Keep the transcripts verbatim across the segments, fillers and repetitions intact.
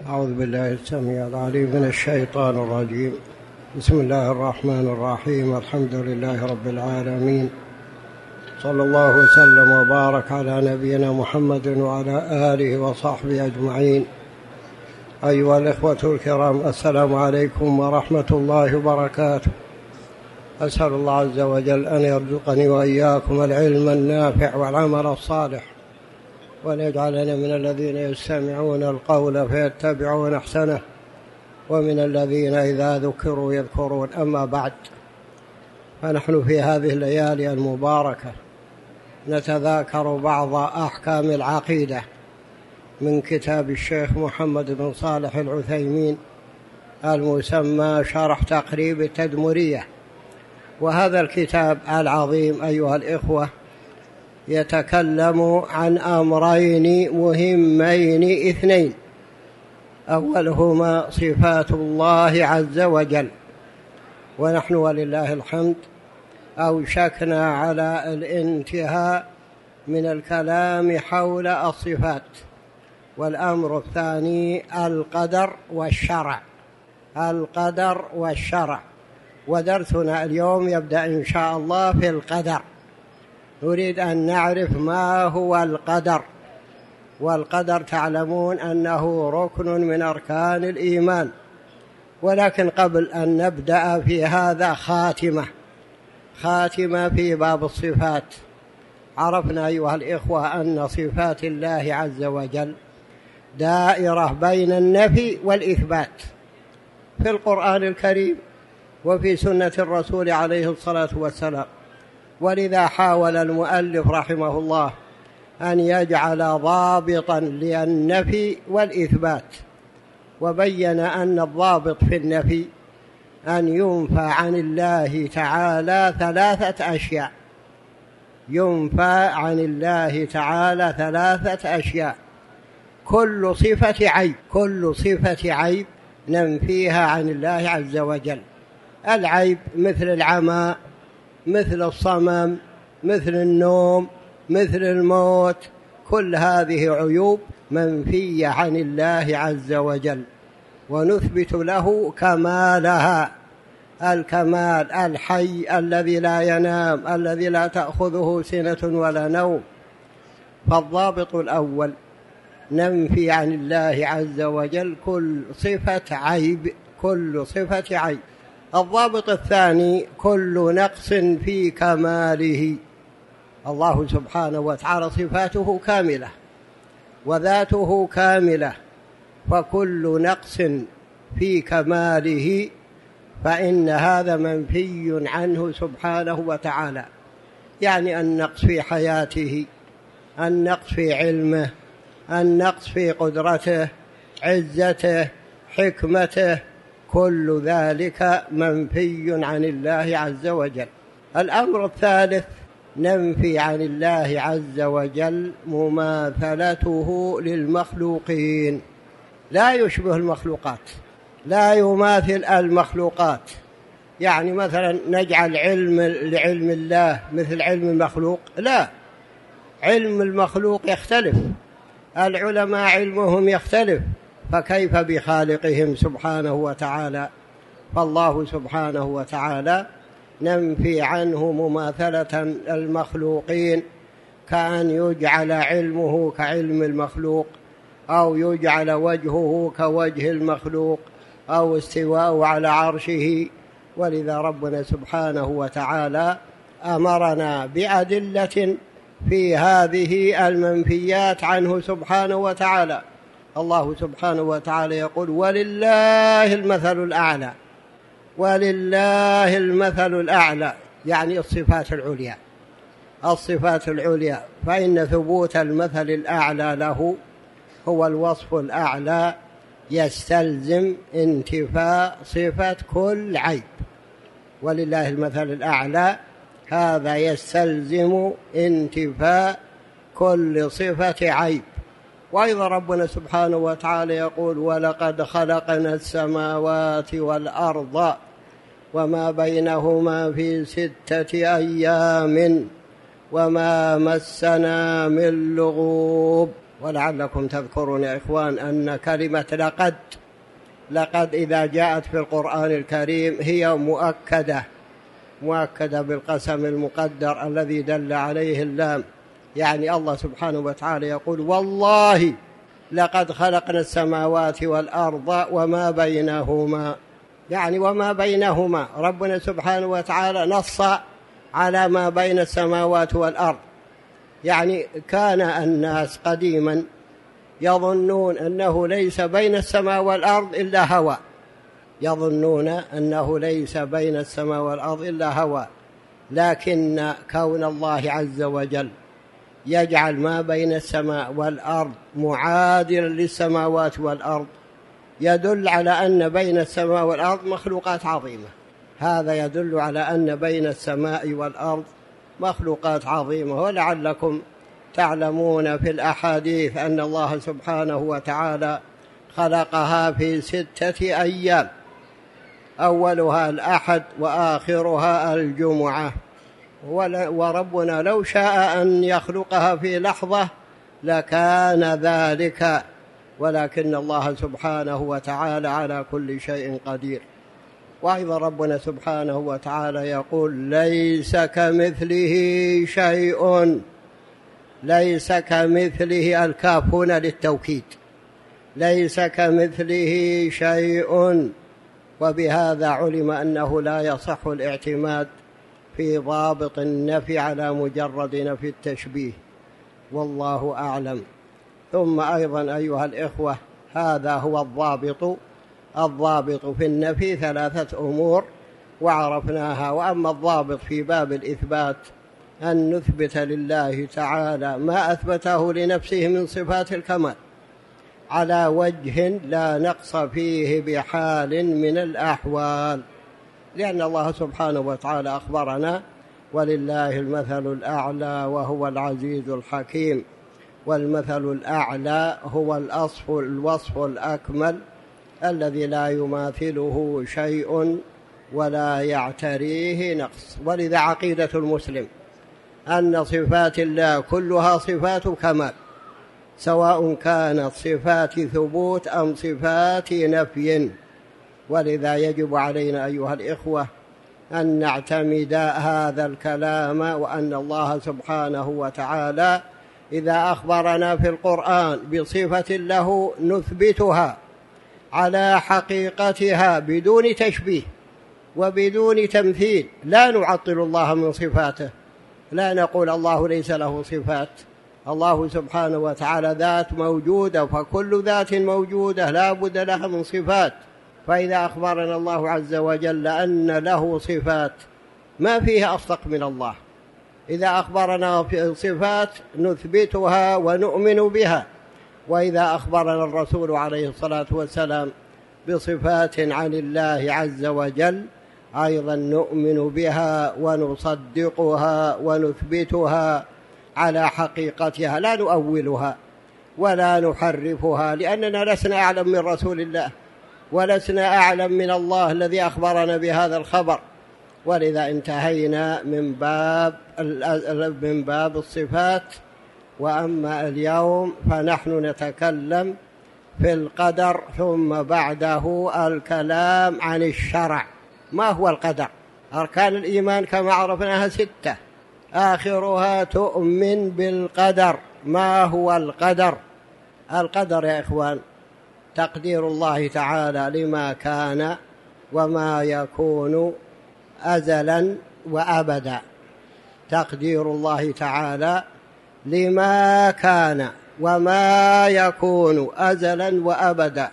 أعوذ بالله السميع العليم من الشيطان الرجيم. بسم الله الرحمن الرحيم. الحمد لله رب العالمين، صلى الله وسلم وبارك على نبينا محمد وعلى آله وصحبه أجمعين. أيها الإخوة الكرام، السلام عليكم ورحمة الله وبركاته. أسأل الله عز وجل أن يرزقني وإياكم العلم النافع والعمل الصالح، وأن يجعلنا من الذين يستمعون القول فيتبعون أحسنه، ومن الذين إذا ذكروا يذكرون. أما بعد، فنحن في هذه الليالي المباركة نتذاكر بعض أحكام العقيدة من كتاب الشيخ محمد بن صالح العثيمين المسمى شرح تقريب التدمرية. وهذا الكتاب العظيم أيها الإخوة يتكلم عن أمرين مهمين اثنين، أولهما صفات الله عز وجل، ونحن ولله الحمد أوشكنا على الانتهاء من الكلام حول الصفات. والأمر الثاني القدر والشرع، القدر والشرع. ودرسنا اليوم يبدأ إن شاء الله في القدر. نريد أن نعرف ما هو القدر. والقدر تعلمون أنه ركن من أركان الإيمان. ولكن قبل أن نبدأ في هذا خاتمة خاتمة في باب الصفات. عرفنا أيها الإخوة أن صفات الله عز وجل دائرة بين النفي والإثبات في القرآن الكريم وفي سنة الرسول عليه الصلاة والسلام. ولذا حاول المؤلف رحمه الله أن يجعل ضابطا للنفي والإثبات، وبين أن الضابط في النفي أن ينفى عن الله تعالى ثلاثة أشياء. ينفى عن الله تعالى ثلاثة أشياء: كل صفة عيب، كل صفة عيب ننفيها عن الله عز وجل. العيب مثل العمى، مثل الصمم، مثل النوم، مثل الموت، كل هذه عيوب منفية عن الله عز وجل، ونثبت له كمالها، الكمال الحي الذي لا ينام، الذي لا تأخذه سنة ولا نوم. فالضابط الأول ننفي عن الله عز وجل كل صفة عيب، كل صفة عيب. الضابط الثاني كل نقص في كماله. الله سبحانه وتعالى صفاته كاملة وذاته كاملة، فكل نقص في كماله فإن هذا منفي عنه سبحانه وتعالى. يعني النقص في حياته، النقص في علمه، النقص في قدرته، عزته، حكمته، كل ذلك منفي عن الله عز وجل. الأمر الثالث ننفي عن الله عز وجل مماثلته للمخلوقين. لا يشبه المخلوقات، لا يماثل المخلوقات. يعني مثلا نجعل علم لعلم الله مثل علم المخلوق؟ لا، علم المخلوق يختلف، العلماء علمهم يختلف، فكيف بخالقهم سبحانه وتعالى؟ فالله سبحانه وتعالى ننفي عنه مماثلة المخلوقين، كأن يجعل علمه كعلم المخلوق، أو يجعل وجهه كوجه المخلوق، أو استواء على عرشه. ولذا ربنا سبحانه وتعالى أمرنا بأدلة في هذه المنفيات عنه سبحانه وتعالى. الله سبحانه وتعالى يقول: ولله المثل الأعلى. ولله المثل الأعلى يعني الصفات العليا، الصفات العليا. فإن ثبوت المثل الأعلى له هو الوصف الأعلى يستلزم انتفاء صفة كل عيب. ولله المثل الأعلى هذا يستلزم انتفاء كل صفة عيب. وأيضا ربنا سبحانه وتعالى يقول: ولقد خلقنا السماوات والأرض وما بينهما في ستة أيام وما مسنا من لغوب. ولعلكم تذكرون يا إخوان أن كلمة لقد لقد إذا جاءت في القرآن الكريم هي مؤكدة مؤكدة بالقسم المقدر الذي دل عليه اللام. يعني الله سبحانه وتعالى يقول والله لقد خلقنا السماوات والأرض وما بينهما، يعني وما بينهما ربنا سبحانه وتعالى نص على ما بين السماوات والأرض. يعني كان الناس قديما يظنون أنه ليس بين السماء والأرض إلا هواء، يظنون أنه ليس بين السماء والأرض إلا هواء، لكن كون الله عز وجل يجعل ما بين السماء والأرض معادلا للسماوات والأرض يدل على أن بين السماء والأرض مخلوقات عظيمة. هذا يدل على أن بين السماء والأرض مخلوقات عظيمة. ولعلكم تعلمون في الأحاديث أن الله سبحانه وتعالى خلقها في ستة أيام، أولها الأحد وآخرها الجمعة، وربنا لو شاء أن يخلقها في لحظة لكان ذلك، ولكن الله سبحانه وتعالى على كل شيء قدير. وأيضا ربنا سبحانه وتعالى يقول ليس كمثله شيء، ليس كمثله، الكاف هنا للتوكيد، ليس كمثله شيء. وبهذا علم أنه لا يصح الاعتماد في ضابط النفي على مجرد نفي التشبيه، والله أعلم. ثم أيضا أيها الإخوة هذا هو الضابط الضابط في النفي ثلاثة أمور وعرفناها. وأما الضابط في باب الإثبات أن نثبت لله تعالى ما أثبته لنفسه من صفات الكمال على وجه لا نقص فيه بحال من الأحوال، لأن الله سبحانه وتعالى أخبرنا ولله المثل الأعلى وهو العزيز الحكيم. والمثل الأعلى هو الأصف الوصف الأكمل الذي لا يماثله شيء ولا يعتريه نقص. ولذا عقيدة المسلم أن صفات الله كلها صفات كمال، سواء كانت صفات ثبوت أم صفات نفي. ولذا يجب علينا أيها الإخوة أن نعتمد هذا الكلام، وأن الله سبحانه وتعالى إذا أخبرنا في القرآن بصفة له نثبتها على حقيقتها بدون تشبيه وبدون تمثيل، لا نعطل الله من صفاته، لا نقول الله ليس له صفات. الله سبحانه وتعالى ذات موجودة، فكل ذات موجودة لا بد لها من صفات. فإذا أخبرنا الله عز وجل أن له صفات ما فيها أصدق من الله. إذا أخبرنا في صفات نثبتها ونؤمن بها، وإذا أخبرنا الرسول عليه الصلاة والسلام بصفات عن الله عز وجل أيضا نؤمن بها ونصدقها ونثبتها على حقيقتها، لا نؤولها ولا نحرفها، لأننا لسنا أعلم من رسول الله ولسنا أعلم من الله الذي أخبرنا بهذا الخبر. ولذا انتهينا من باب من باب الصفات. وأما اليوم فنحن نتكلم في القدر، ثم بعده الكلام عن الشرع. ما هو القدر؟ أركان الإيمان كما عرفناها ستة، آخرها تؤمن بالقدر. ما هو القدر؟ القدر يا إخوان تقدير الله تعالى لما كان وما يكون أزلا وأبدا. تقدير الله تعالى لما كان وما يكون أزلا وأبدا،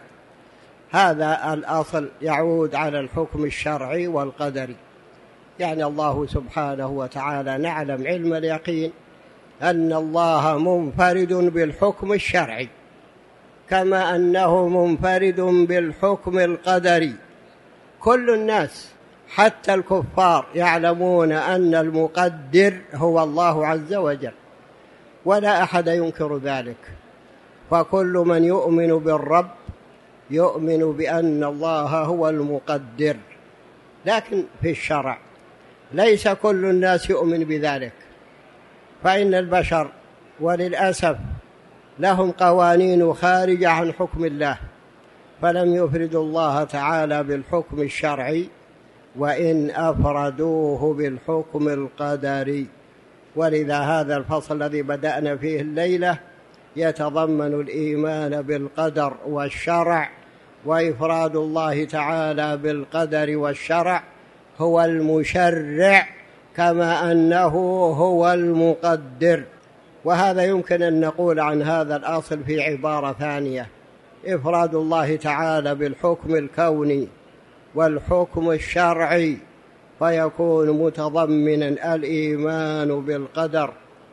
هذا الأصل يعود على الحكم الشرعي والقدري. يعني الله سبحانه وتعالى نعلم علم اليقين أن الله منفرد بالحكم الشرعي، كما أنه منفرد بالحكم القدري. كل الناس حتى الكفار يعلمون أن المقدر هو الله عز وجل، ولا أحد ينكر ذلك. فكل من يؤمن بالرب يؤمن بأن الله هو المقدر. لكن في الشرع ليس كل الناس يؤمن بذلك، فإن البشر وللأسف لهم قوانين خارجة عن حكم الله، فلم يفردوا الله تعالى بالحكم الشرعي، وإن أفردوه بالحكم القدري. ولذا هذا الفصل الذي بدأنا فيه الليلة يتضمن الإيمان بالقدر والشرع، وإفراد الله تعالى بالقدر والشرع هو المشرع كما أنه هو المقدر. وهذا يمكن أن نقول عن هذا الأصل في عبارة ثانية: إفراد الله تعالى بالحكم الكوني والحكم الشرعي، فيكون متضمنا الإيمان بالقدر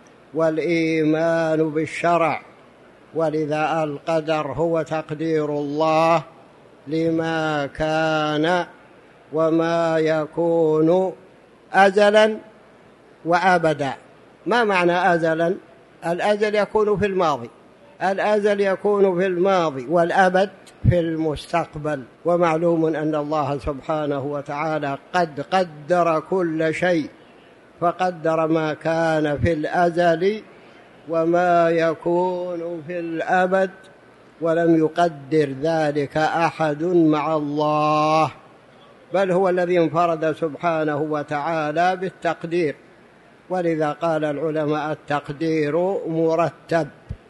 والإيمان بالشرع. ولذا القدر هو تقدير الله لما كان وما يكون أزلا وأبدا. ما معنى أزلا؟ الأزل يكون في الماضي، الأزل يكون في الماضي، والأبد في المستقبل. ومعلوم أن الله سبحانه وتعالى قد قدر كل شيء، فقدر ما كان في الأزل وما يكون في الأبد، ولم يقدر ذلك أحد مع الله، بل هو الذي انفرد سبحانه وتعالى بالتقدير. ولذا قال العلماء: التقدير مرتب.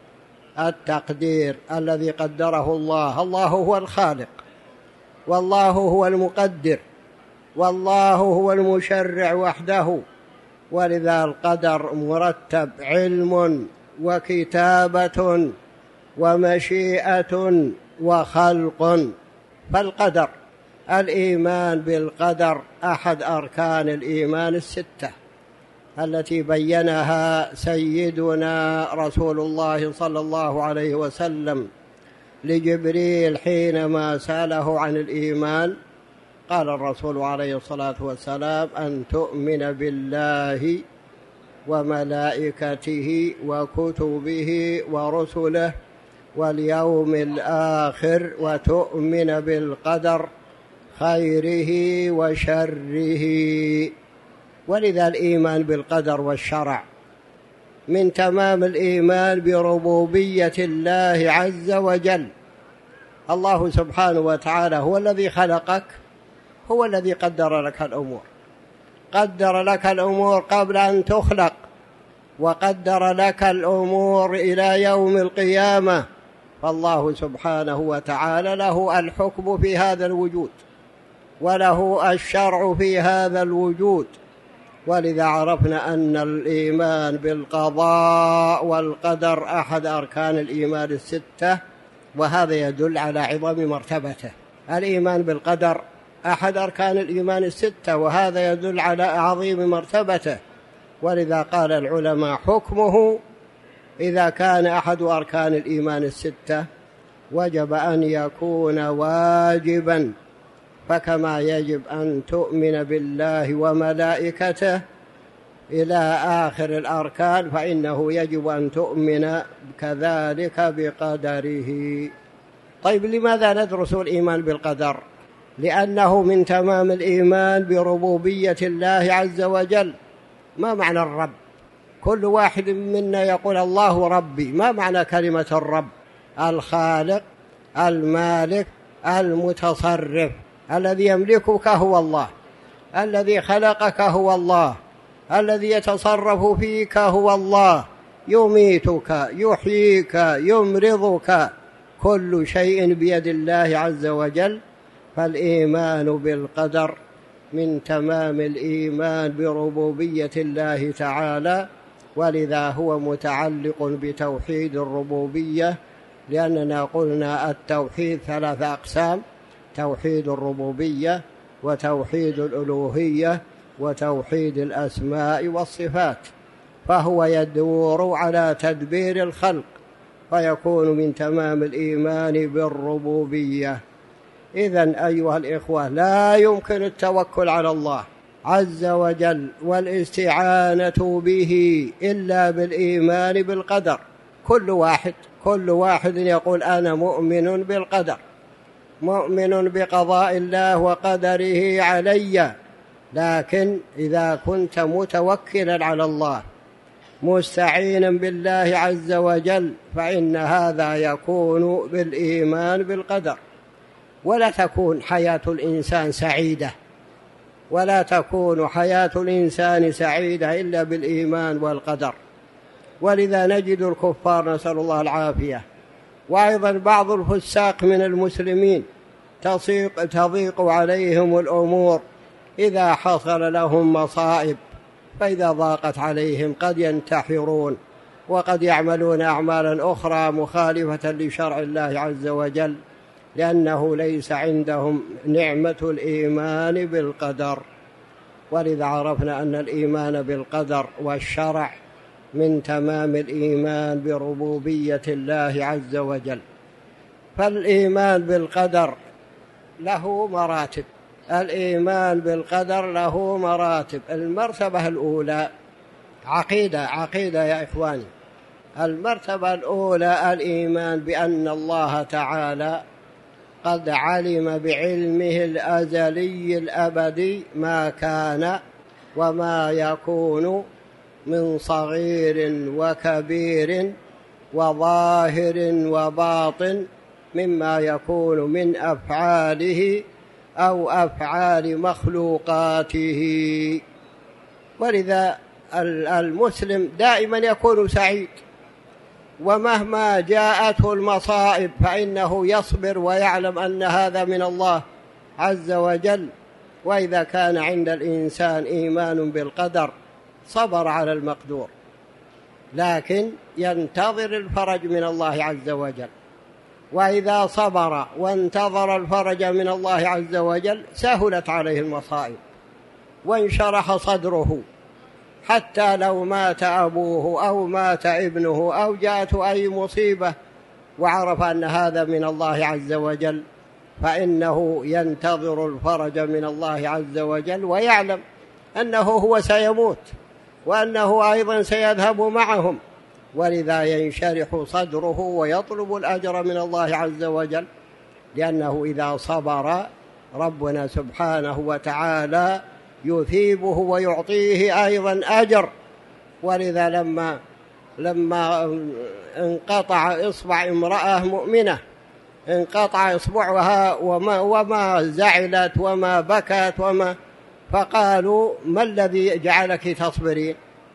التقدير الذي قدره الله، الله هو الخالق، والله هو المقدر، والله هو المشرع وحده. ولذا القدر مرتب: علم وكتابة ومشيئة وخلق. فالقدر، الإيمان بالقدر، أحد أركان الإيمان الستة التي بينها سيدنا رسول الله صلى الله عليه وسلم لجبريل حينما سأله عن الإيمان. قال الرسول عليه الصلاة والسلام: أن تؤمن بالله وملائكته وكتبه ورسله واليوم الآخر، وتؤمن بالقدر خيره وشره. ولذا الإيمان بالقدر والشرع من تمام الإيمان بربوبية الله عز وجل. الله سبحانه وتعالى هو الذي خلقك، هو الذي قدر لك الأمور، قدر لك الأمور قبل أن تخلق، وقدر لك الأمور إلى يوم القيامة. فالله سبحانه وتعالى له الحكم في هذا الوجود، وله الشرع في هذا الوجود. ولذا عرفنا أن الإيمان بالقضاء والقدر أحد أركان الإيمان الستة، وهذا يدل على عظم مرتبته. الإيمان بالقدر أحد أركان الإيمان الستة، وهذا يدل على عظيم مرتبته. ولذا قال العلماء: حكمه إذا كان أحد أركان الإيمان الستة وجب أن يكون واجبا، فكما يجب أن تؤمن بالله وملائكته إلى آخر الأركان، فإنه يجب أن تؤمن كذلك بقدره. طيب، لماذا ندرس الإيمان بالقدر؟ لأنه من تمام الإيمان بربوبية الله عز وجل. ما معنى الرب؟ كل واحد منا يقول: الله ربي. ما معنى كلمة الرب؟ الخالق، المالك، المتصرف. الذي يملكك هو الله، الذي خلقك هو الله، الذي يتصرف فيك هو الله، يميتك، يحييك، يمرضك، كل شيء بيد الله عز وجل. فالإيمان بالقدر من تمام الإيمان بربوبية الله تعالى، ولذا هو متعلق بتوحيد الربوبية، لأننا قلنا التوحيد ثلاث أقسام: توحيد الربوبية، وتوحيد الألوهية، وتوحيد الأسماء والصفات. فهو يدور على تدبير الخلق، فيكون من تمام الإيمان بالربوبية. إذن أيها الإخوة، لا يمكن التوكل على الله عز وجل والاستعانة به إلا بالإيمان بالقدر. كل واحد كل واحد يقول: أنا مؤمن بالقدر، مؤمن بقضاء الله وقدره علي. لكن إذا كنت متوكلا على الله مستعينا بالله عز وجل، فإن هذا يكون بالإيمان بالقدر. ولا تكون حياة الإنسان سعيدة ولا تكون حياة الإنسان سعيدة إلا بالإيمان والقدر. ولذا نجد الكفار نسأل الله العافية، وأيضا بعض الفساق من المسلمين تضيق, تضيق عليهم الأمور إذا حصل لهم مصائب، فإذا ضاقت عليهم قد ينتحرون وقد يعملون أعمالا أخرى مخالفة لشرع الله عز وجل، لأنه ليس عندهم نعمة الإيمان بالقدر. ولذا عرفنا أن الإيمان بالقدر والشرع من تمام الإيمان بربوبية الله عز وجل. فالإيمان بالقدر له مراتب، الإيمان بالقدر له مراتب. المرتبة الأولى عقيدة عقيدة يا إخواني. المرتبة الأولى الإيمان بأن الله تعالى قد علم بعلمه الأزلي الأبدي ما كان وما يكون من صغير وكبير وظاهر وباطن مما يكون من أفعاله أو أفعال مخلوقاته. ولذا المسلم دائما يكون سعيد، ومهما جاءته المصائب فإنه يصبر ويعلم أن هذا من الله عز وجل. وإذا كان عند الإنسان إيمان بالقدر صبر على المقدور، لكن ينتظر الفرج من الله عز وجل. وإذا صبر وانتظر الفرج من الله عز وجل سهلت عليه المصائب وانشرح صدره، حتى لو مات أبوه أو مات ابنه أو جاءته أي مصيبة وعرف أن هذا من الله عز وجل، فإنه ينتظر الفرج من الله عز وجل، ويعلم أنه هو سيموت وأنه أيضا سيذهب معهم. ولذا ينشرح صدره ويطلب الأجر من الله عز وجل، لأنه إذا صبر ربنا سبحانه وتعالى يثيبه ويعطيه أيضا أجر. ولذا لما لما انقطع إصبع امرأة مؤمنة، انقطع إصبعها وما, وما زعلت وما بكت وما، فقالوا ما الذي جعلك تصبرين؟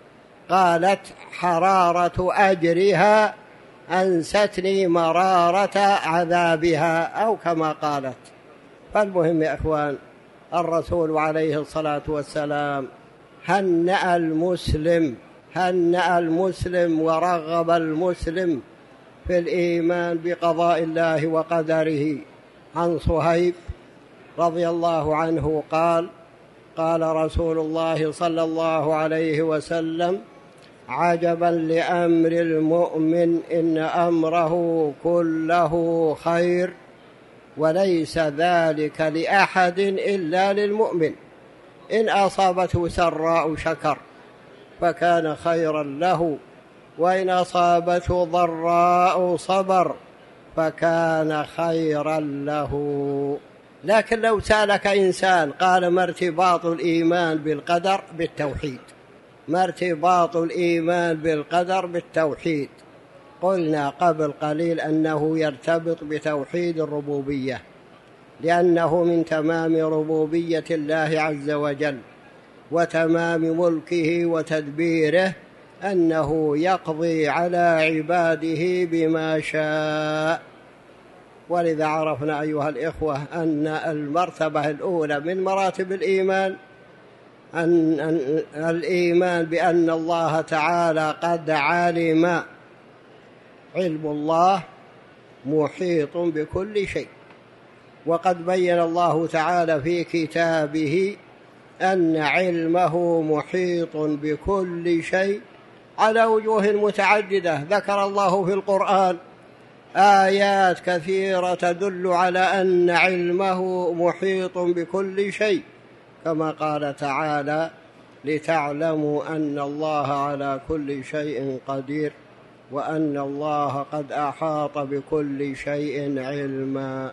قالت حرارة أجرها أنستني مرارة عذابها، أو كما قالت. فالمهم يا إخوان، الرسول عليه الصلاة والسلام هنأ المسلم هنأ المسلم ورغب المسلم في الإيمان بقضاء الله وقدره. عن صهيب رضي الله عنه قال: قال رسول الله صلى الله عليه وسلم: عجبا لأمر المؤمن إن أمره كله خير، وليس ذلك لأحد إلا للمؤمن، إن أصابته سراء شكر فكان خيرا له، وإن أصابته ضراء صبر فكان خيرا له. لكن لو سألك إنسان قال: ما ارتباط الإيمان بالقدر؟ بالتوحيد. ما ارتباط الإيمان بالقدر؟ بالتوحيد. قلنا قبل قليل أنه يرتبط بتوحيد الربوبية، لأنه من تمام ربوبية الله عز وجل وتمام ملكه وتدبيره أنه يقضي على عباده بما شاء. ولذا عرفنا أيها الإخوة أن المرتبة الأولى من مراتب الإيمان أن, أن الإيمان بأن الله تعالى قد علم. علم الله محيط بكل شيء، وقد بين الله تعالى في كتابه أن علمه محيط بكل شيء على وجوه متعددة. ذكر الله في القرآن آيات كثيرة تدل على أن علمه محيط بكل شيء، كما قال تعالى: لتعلموا أن الله على كل شيء قدير وأن الله قد أحاط بكل شيء علما.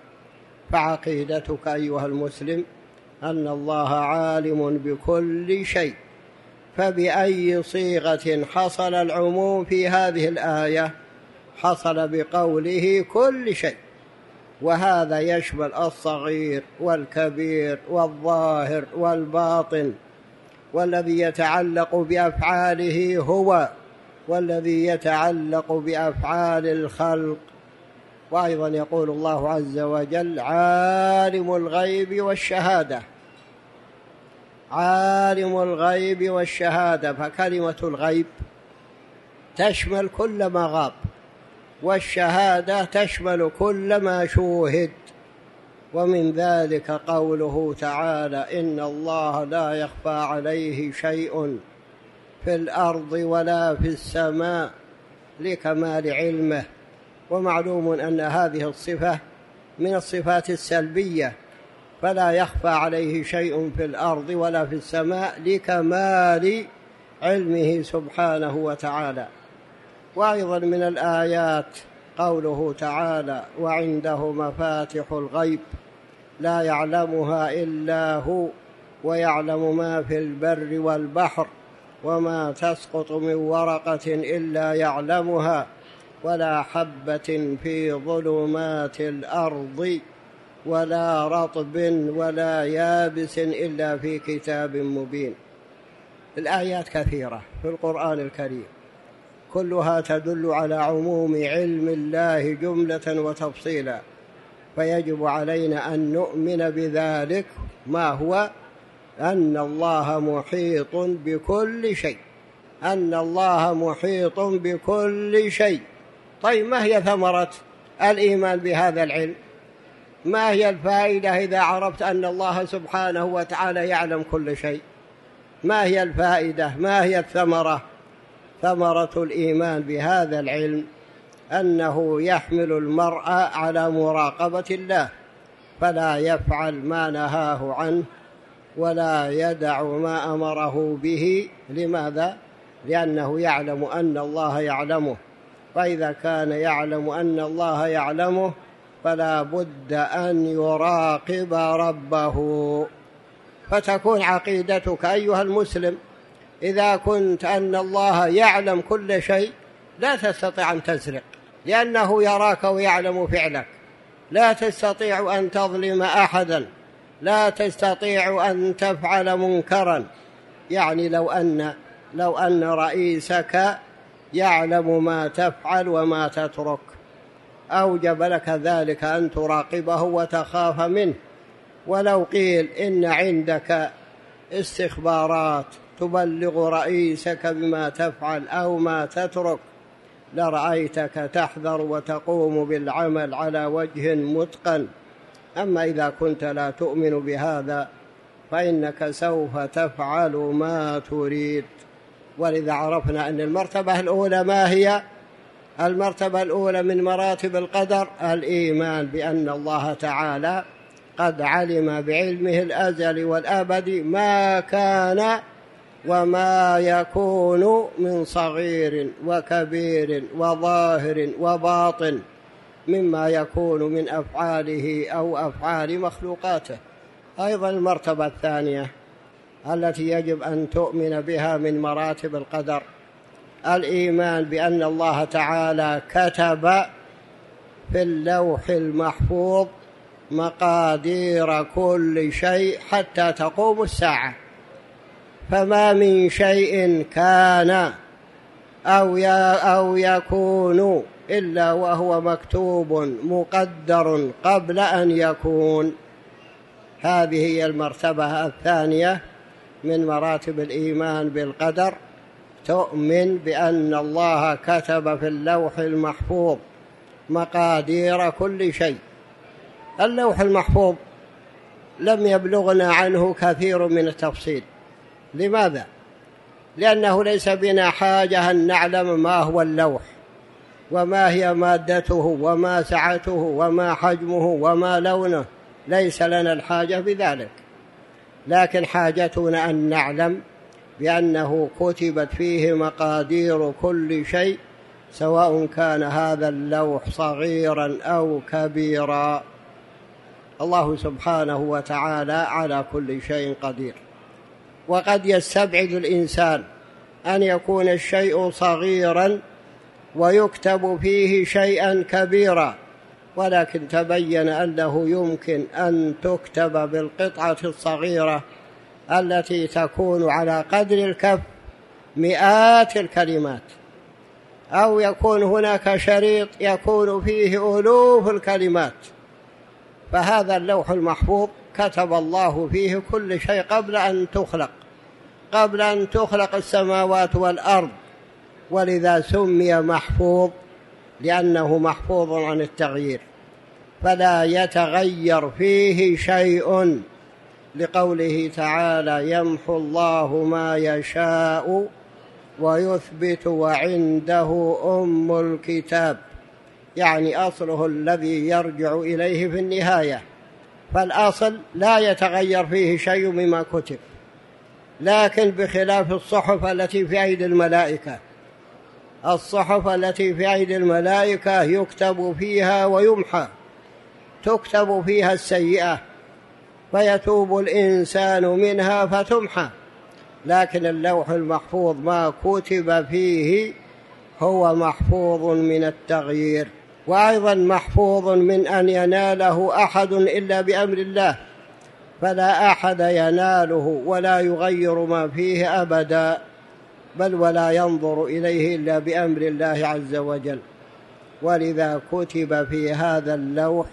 فعقيدتك أيها المسلم أن الله عالم بكل شيء، فبأي صيغة حصل العموم في هذه الآية؟ حصل بقوله كل شيء، وهذا يشمل الصغير والكبير والظاهر والباطن، والذي يتعلق بأفعاله هو، والذي يتعلق بأفعال الخلق. وأيضا يقول الله عز وجل عالم الغيب والشهادة، عالم الغيب والشهادة، فكلمة الغيب تشمل كل ما غاب، والشهادة تشمل كل ما شوهد. ومن ذلك قوله تعالى إن الله لا يخفى عليه شيء في الأرض ولا في السماء لكمال علمه. ومعلوم أن هذه الصفة من الصفات السلبية، فلا يخفى عليه شيء في الأرض ولا في السماء لكمال علمه سبحانه وتعالى. وأيضا من الآيات قوله تعالى وعنده مفاتح الغيب لا يعلمها إلا هو ويعلم ما في البر والبحر وما تسقط من ورقة إلا يعلمها ولا حبة في ظلمات الأرض ولا رطب ولا يابس إلا في كتاب مبين. الآيات كثيرة في القرآن الكريم، كلها تدل على عموم علم الله جملة وتفصيلا، فيجب علينا أن نؤمن بذلك. ما هو؟ أن الله محيط بكل شيء، أن الله محيط بكل شيء. طيب، ما هي ثمرة الإيمان بهذا العلم؟ ما هي الفائدة إذا عرفت أن الله سبحانه وتعالى يعلم كل شيء؟ ما هي الفائدة؟ ما هي الثمرة؟ ثمرة الإيمان بهذا العلم أنه يحمل المرء على مراقبة الله، فلا يفعل ما نهاه عنه ولا يدع ما أمره به. لماذا؟ لأنه يعلم أن الله يعلمه، فإذا كان يعلم أن الله يعلمه فلا بد أن يراقب ربه. فتكون عقيدتك أيها المسلم إذا كنت أن الله يعلم كل شيء لا تستطيع أن تسرق، لأنه يراك ويعلم فعلك. لا تستطيع أن تظلم أحدا، لا تستطيع أن تفعل منكرا. يعني لو أن لو أن رئيسك يعلم ما تفعل وما تترك، أوجب لك ذلك أن تراقبه وتخاف منه. ولو قيل إن عندك استخبارات تبلغ رئيسك بما تفعل أو ما تترك لرأيتك تحذر وتقوم بالعمل على وجه متقن. أما إذا كنت لا تؤمن بهذا فإنك سوف تفعل ما تريد. ولذا عرفنا أن المرتبة الأولى ما هي؟ المرتبة الأولى من مراتب القدر الإيمان بأن الله تعالى قد علم بعلمه الأزلي والأبدي ما كان وما يكون من صغير وكبير وظاهر وباطن مما يكون من أفعاله أو أفعال مخلوقاته. أيضا المرتبة الثانية التي يجب أن تؤمن بها من مراتب القدر الإيمان بأن الله تعالى كتب في اللوح المحفوظ مقادير كل شيء حتى تقوم الساعة، فما من شيء كان أو أو يكون إلا وهو مكتوب مقدر قبل أن يكون. هذه هي المرتبة الثانية من مراتب الإيمان بالقدر، تؤمن بأن الله كتب في اللوح المحفوظ مقادير كل شيء. اللوح المحفوظ لم يبلغنا عنه كثير من التفصيل. لماذا؟ لأنه ليس بنا حاجة أن نعلم ما هو اللوح وما هي مادته وما سعته وما حجمه وما لونه، ليس لنا الحاجة بذلك. لكن حاجتنا أن نعلم بأنه كتبت فيه مقادير كل شيء، سواء كان هذا اللوح صغيرا أو كبيرا. الله سبحانه وتعالى على كل شيء قدير. وقد يستبعد الإنسان أن يكون الشيء صغيرا ويكتب فيه شيئا كبيرا، ولكن تبين أنه يمكن أن تكتب بالقطعة الصغيرة التي تكون على قدر الكف مئات الكلمات، أو يكون هناك شريط يكون فيه ألوف الكلمات. فهذا اللوح المحفوظ كتب الله فيه كل شيء قبل أن تخلق قبل أن تخلق السماوات والأرض، ولذا سمي محفوظ لأنه محفوظ عن التغيير، فلا يتغير فيه شيء، لقوله تعالى: يمحو الله ما يشاء ويثبت وعنده أم الكتاب، يعني أصله الذي يرجع إليه في النهاية، فالأصل لا يتغير فيه شيء مما كتب. لكن بخلاف الصحف التي في أيدي الملائكة، الصحف التي في أيدي الملائكة يكتب فيها ويمحى، تكتب فيها السيئة فيتوب الإنسان منها فتمحى، لكن اللوح المحفوظ ما كتب فيه هو محفوظ من التغيير، وأيضا محفوظ من أن يناله أحد إلا بأمر الله، فلا أحد يناله ولا يغير ما فيه أبدا، بل ولا ينظر إليه إلا بأمر الله عز وجل. ولذا كتب في هذا اللوح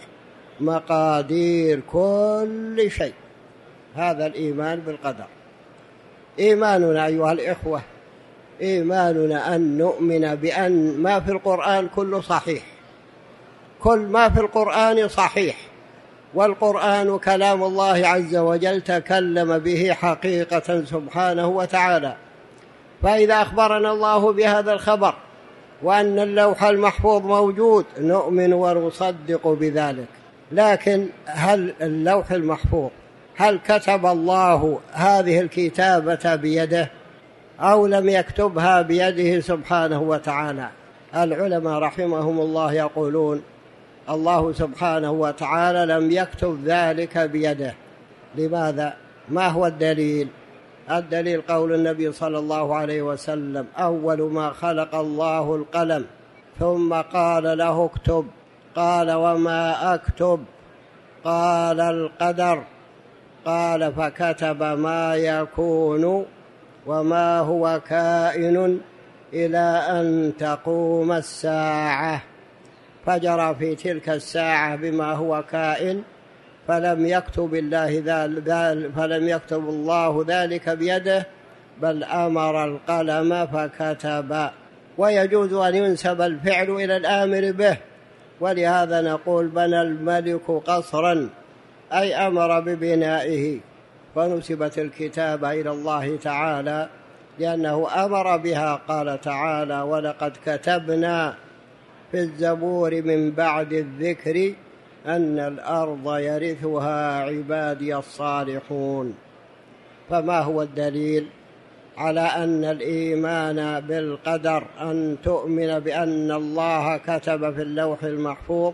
مقادير كل شيء. هذا الإيمان بالقدر. إيماننا أيها الإخوة، إيماننا أن نؤمن بأن ما في القرآن كله صحيح، كل ما في القرآن صحيح، والقرآن كلام الله عز وجل تكلم به حقيقة سبحانه وتعالى. فإذا أخبرنا الله بهذا الخبر وأن اللوح المحفوظ موجود نؤمن ونصدق بذلك. لكن هل اللوح المحفوظ هل كتب الله هذه الكتابة بيده أو لم يكتبها بيده سبحانه وتعالى؟ العلماء رحمهم الله يقولون الله سبحانه وتعالى لم يكتب ذلك بيده. لماذا؟ ما هو الدليل؟ الدليل قول النبي صلى الله عليه وسلم: أول ما خلق الله القلم ثم قال له اكتب، قال: وما أكتب؟ قال: القدر. قال: فكتب ما يكون وما هو كائن إلى أن تقوم الساعة. فجرى في تلك الساعة بما هو كائن، فلم يكتب الله ذلك فلم يكتب الله ذلك بيده، بل أمر القلم فكتب. ويجوز أن ينسب الفعل إلى الآمر به، ولهذا نقول: بنى الملك قصرا، أي أمر ببنائه، فنسبت الكتابة إلى الله تعالى لأنه أمر بها. قال تعالى: ولقد كتبنا في الزبور من بعد الذكر أن الأرض يرثها عبادي الصالحون. فما هو الدليل على أن الإيمان بالقدر أن تؤمن بأن الله كتب في اللوح المحفوظ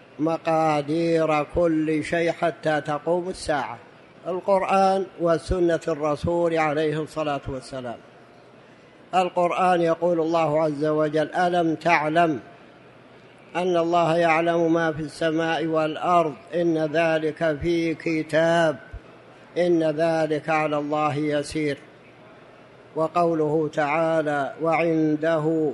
مقادير كل شيء حتى تقوم الساعة؟ القرآن وسنة الرسول عليه الصلاة والسلام. القرآن يقول الله عز وجل: ألم تعلم أن الله يعلم ما في السماء والأرض إن ذلك في كتاب إن ذلك على الله يسير. وقوله تعالى: وعنده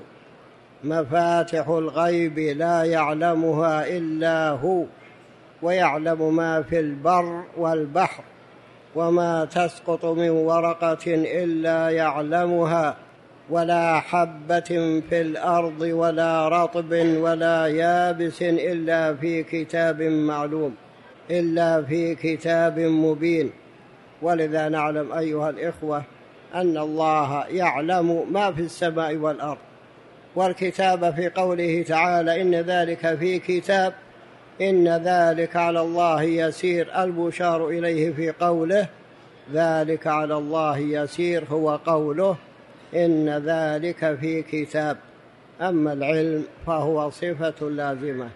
مفاتح الغيب لا يعلمها إلا هو ويعلم ما في البر والبحر وما تسقط من ورقة إلا يعلمها ولا حبة في الأرض ولا رطب ولا يابس إلا في كتاب معلوم إلا في كتاب مبين. ولذا نعلم أيها الإخوة أن الله يعلم ما في السماء والأرض. والكتاب في قوله تعالى: إن ذلك في كتاب إن ذلك على الله يسير، المشار إليه في قوله ذلك على الله يسير هو قوله إن ذلك في كتاب. أما العلم فهو صفة لازمة.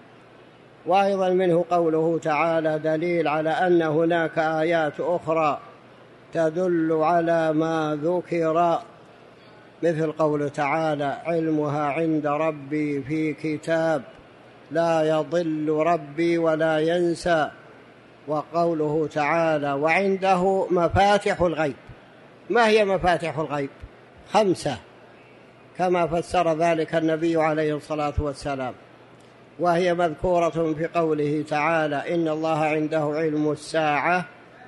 وأيضا منه قوله تعالى دليل على أن هناك آيات أخرى تدل على ما ذكر، مثل قوله تعالى: علمها عند ربي في كتاب لا يضل ربي ولا ينسى. وقوله تعالى: وعنده مفاتح الغيب. ما هي مفاتح الغيب؟ خمسة، كما فسر ذلك النبي عليه الصلاة والسلام، وهي مذكورة في قوله تعالى: إن الله عنده علم الساعة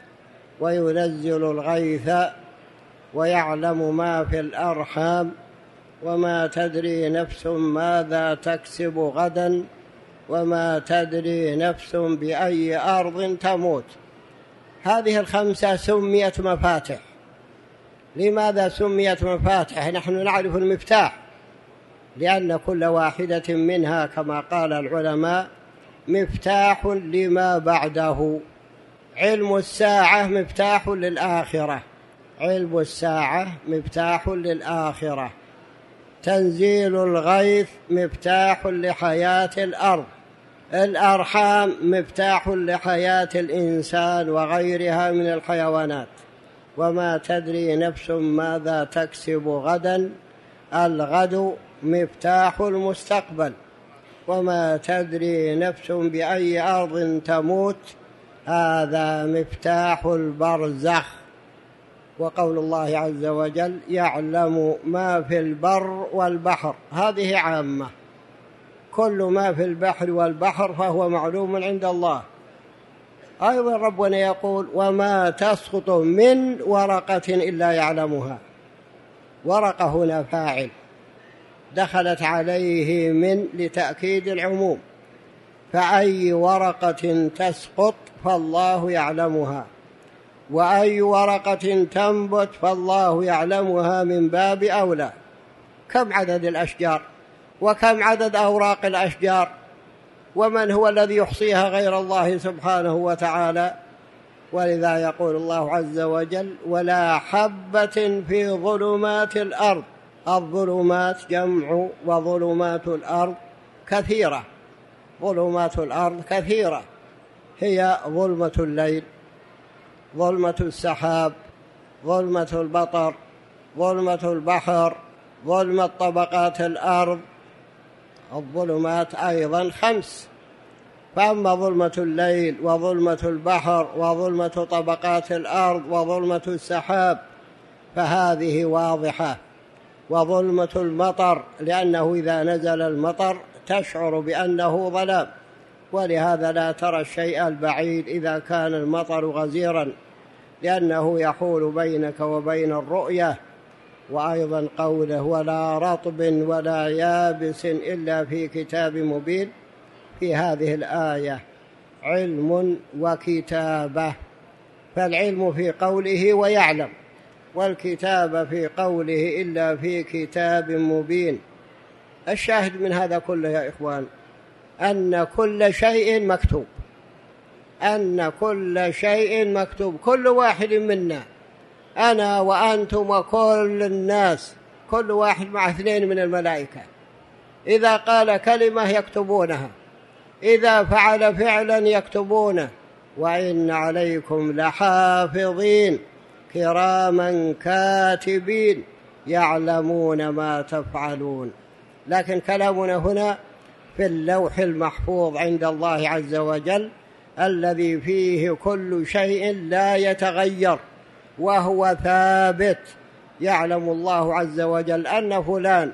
وينزل الغيث ويعلم ما في الأرحام وما تدري نفس ماذا تكسب غدا وما تدري نفس بأي أرض تموت. هذه الخمسة سميت مفاتح. لماذا سميت مفاتح؟ نحن نعرف المفتاح، لأن كل واحدة منها كما قال العلماء مفتاح لما بعده. علم الساعة مفتاح للآخرة، علم الساعة مفتاح للآخرة. تنزيل الغيث مفتاح لحياة الأرض. الأرحام مفتاح لحياة الإنسان وغيرها من الحيوانات. وما تدري نفس ماذا تكسب غدا. الغد مفتاح المستقبل. وما تدري نفس بأي أرض تموت. هذا مفتاح البرزخ. وقول الله عز وجل: يعلم ما في البر والبحر. هذه عامة، كل ما في البحر والبحر فهو معلوم عند الله. أيضا ربنا يقول: وما تسقط من ورقة إلا يعلمها. ورقة هنا فاعل، دخلت عليه من لتأكيد العموم، فأي ورقة تسقط فالله يعلمها، وأي ورقة تنبت فالله يعلمها من باب أولى. كم عدد الأشجار وكم عدد أوراق الأشجار، ومن هو الذي يحصيها غير الله سبحانه وتعالى؟ ولذا يقول الله عز وجل: ولا حبة في ظلمات الأرض. الظلمات جمع، وظلمات الأرض كثيرة. ظلمات الأرض كثيرة، هي ظلمة الليل، ظلمة السحاب، ظلمة البطر، ظلمة البحر، ظلمة طبقات الأرض. الظلمات أيضا خمس، فأما ظلمة الليل وظلمة البحر وظلمة طبقات الأرض وظلمة السحاب فهذه واضحة. وظلمة المطر، لأنه إذا نزل المطر تشعر بأنه ظلام، ولهذا لا ترى الشيء البعيد إذا كان المطر غزيرا، لأنه يحول بينك وبين الرؤية. وأيضا قوله: ولا رطب ولا يابس إلا في كتاب مبين. في هذه الآية علم وكتابة، فالعلم في قوله ويعلم، والكتابة في قوله إلا في كتاب مبين. الشاهد من هذا كله يا إخوان أن كل شيء مكتوب، أن كل شيء مكتوب. كل واحد منا، أنا وأنتم وكل الناس، كل واحد مع اثنين من الملائكة، إذا قال كلمة يكتبونها، إذا فعل فعلا يكتبونه. وإن عليكم لحافظين كراما كاتبين يعلمون ما تفعلون. لكن كلامنا هنا في اللوح المحفوظ عند الله عز وجل، الذي فيه كل شيء لا يتغير وهو ثابت. يعلم الله عز وجل أن فلان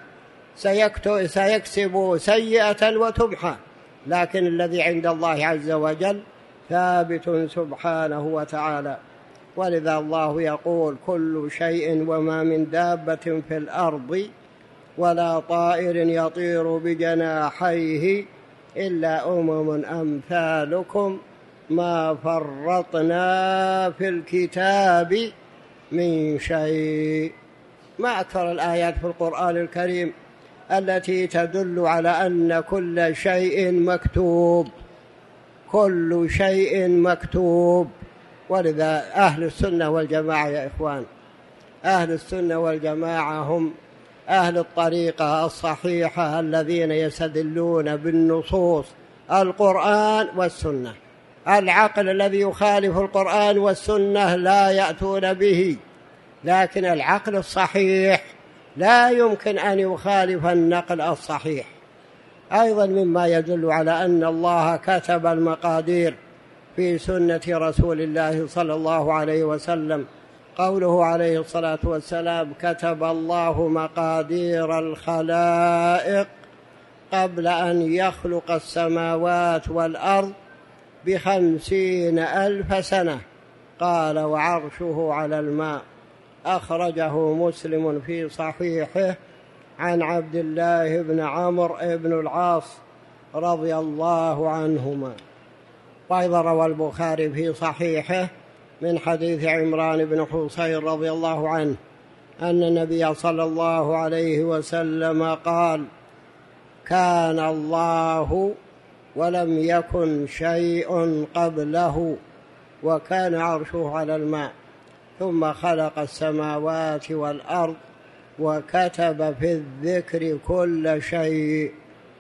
سيكسب سيئة وتمحى، لكن الذي عند الله عز وجل ثابت سبحانه وتعالى. ولذا الله يقول: كل شيء وما من دابة في الأرض ولا طائر يطير بجناحيه إلا أمم أمثالكم ما فرطنا في الكتاب من شيء. ما أكثر الآيات في القرآن الكريم التي تدل على أن كل شيء مكتوب، كل شيء مكتوب. ولذا أهل السنة والجماعة يا إخوان، أهل السنة والجماعة هم أهل الطريقة الصحيحة الذين يستدلون بالنصوص القرآن والسنة. العقل الذي يخالف القرآن والسنة لا يأتون به، لكن العقل الصحيح لا يمكن أن يخالف النقل الصحيح. أيضا مما يدل على أن الله كتب المقادير في سنة رسول الله صلى الله عليه وسلم قوله عليه الصلاة والسلام: كتب الله مقادير الخلائق قبل أن يخلق السماوات والأرض بخمسين ألف سنة، قال: وعرشه على الماء. أخرجه مسلم في صحيحه عن عبد الله بن عمرو بن العاص رضي الله عنهما. وأيضا روى البخاري في صحيحه من حديث عمران بن حصين رضي الله عنه أن النبي صلى الله عليه وسلم قال: كان الله ولم يكن شيء قبله وكان عرشه على الماء، ثم خلق السماوات والأرض وكتب في الذكر كل شيء.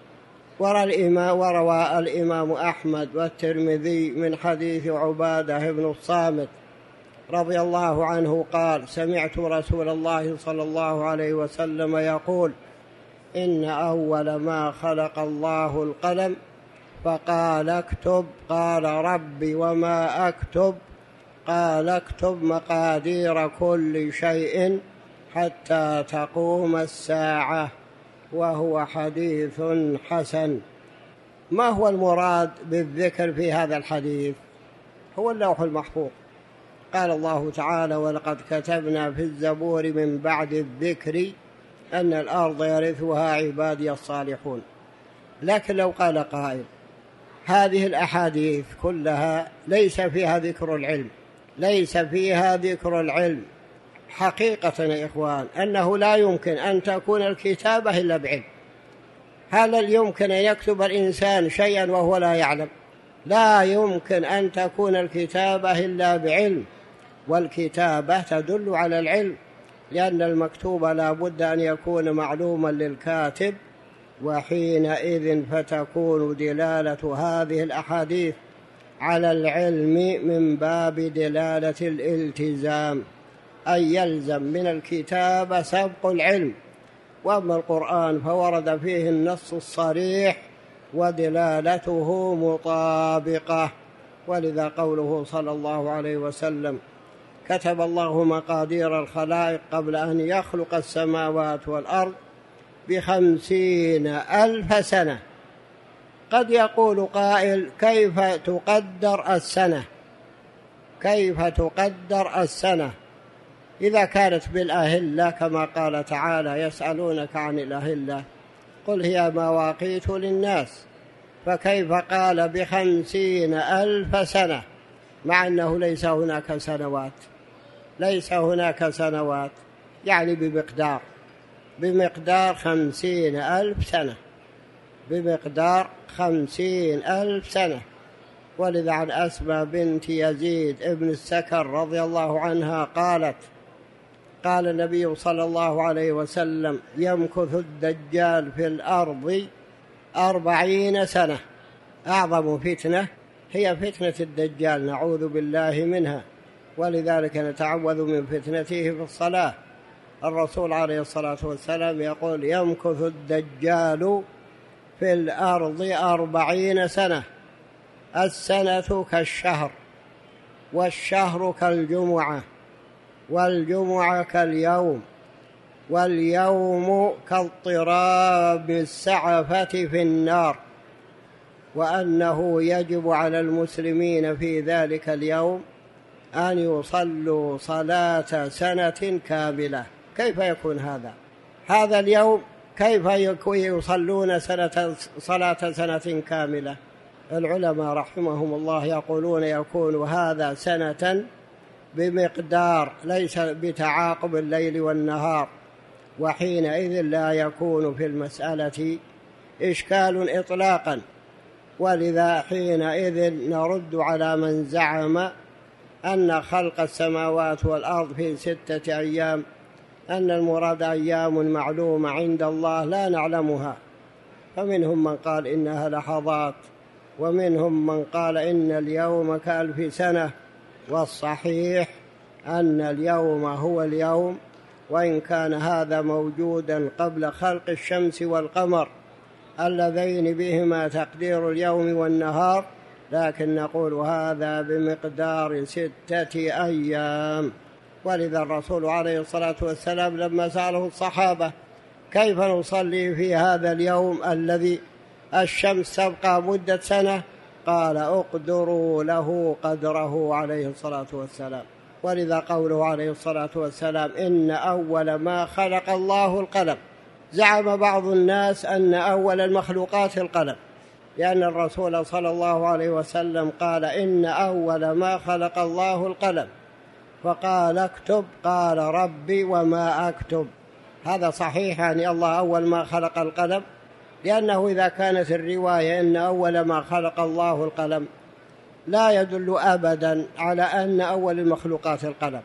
وروى الإمام أحمد والترمذي من حديث عبادة بن الصامت رضي الله عنه قال: سمعت رسول الله صلى الله عليه وسلم يقول: إن أول ما خلق الله القلم فقال: اكتب. قال: ربي وما أكتب؟ قال: اكتب مقادير كل شيء حتى تقوم الساعة. وهو حديث حسن. ما هو المراد بالذكر في هذا الحديث؟ هو اللوح المحفوظ. قال الله تعالى: ولقد كتبنا في الزبور من بعد الذكر أن الأرض يرثها عبادي الصالحون. لكن لو قال قائل: هذه الأحاديث كلها ليس فيها ذكر العلم، ليس فيها ذكر العلم، حقيقة يا إخوان أنه لا يمكن أن تكون الكتابة إلا بعلم. هل يمكن أن يكتب الإنسان شيئا وهو لا يعلم؟ لا يمكن أن تكون الكتابة إلا بعلم، والكتابة تدل على العلم، لأن المكتوب لا بد أن يكون معلوما للكاتب، وحينئذ فتكون دلالة هذه الأحاديث على العلم من باب دلالة الالتزام، أن يلزم من الكتابة سبق العلم. وأما القرآن فورد فيه النص الصريح ودلالته مطابقة، ولذا قوله صلى الله عليه وسلم: كتب الله مقادير الخلائق قبل أن يخلق السماوات والأرض بخمسين ألف سنة. قد يقول قائل: كيف تقدر السنة؟ كيف تقدر السنة إذا كانت بالأهلة كما قال تعالى: يسألونك عن الأهلة قل هي مواقيت للناس، فكيف قال بخمسين ألف سنة مع أنه ليس هناك سنوات؟ ليس هناك سنوات، يعني بمقدار بمقدار خمسين ألف سنة، بمقدار خمسين ألف سنة. ولذا عن أسماء بنت يزيد ابن السكر رضي الله عنها قالت: قال النبي صلى الله عليه وسلم: يمكث الدجال في الأرض أربعين سنة. أعظم فتنة هي فتنة الدجال، نعوذ بالله منها، ولذلك نتعوذ من فتنته في الصلاة. الرسول عليه الصلاة والسلام يقول: يمكث الدجال في الأرض أربعين سنة، السنة كالشهر، والشهر كالجمعة، والجمعة كاليوم، واليوم كاضطراب السعفة في النار، وأنه يجب على المسلمين في ذلك اليوم أن يصلوا صلاة سنة كاملة. كيف يكون هذا؟ هذا اليوم كيف يصلون سنة صلاة سنة كاملة؟ العلماء رحمهم الله يقولون: يكون هذا سنة بمقدار، ليس بتعاقب الليل والنهار، وحينئذ لا يكون في المسألة إشكال إطلاقا. ولذا حينئذ نرد على من زعم أن خلق السماوات والأرض في ستة أيام أن المراد أيام معلومة عند الله لا نعلمها. فمنهم من قال إنها لحظات، ومنهم من قال إن اليوم كألف سنة، والصحيح أن اليوم هو اليوم، وإن كان هذا موجودا قبل خلق الشمس والقمر اللذين بهما تقدير اليوم والنهار، لكن نقول هذا بمقدار ستة أيام. ولذا الرسول عليه الصلاة والسلام لما سأله الصحابة كيف نصلي في هذا اليوم الذي الشمس تبقى مدة سنة، قال اقدروا له قدره عليه الصلاة والسلام. ولذا قوله عليه الصلاة والسلام إن أول ما خلق الله القلم. زعم بعض الناس أن أول المخلوقات القلم، لأن الرسول صلى الله عليه وسلم قال إن أول ما خلق الله القلم، فقال اكتب، قال ربي وما أكتب. هذا صحيح، يعني الله أول ما خلق القلم، لأنه إذا كانت الرواية إن أول ما خلق الله القلم لا يدل أبدا على أن أول المخلوقات القلم،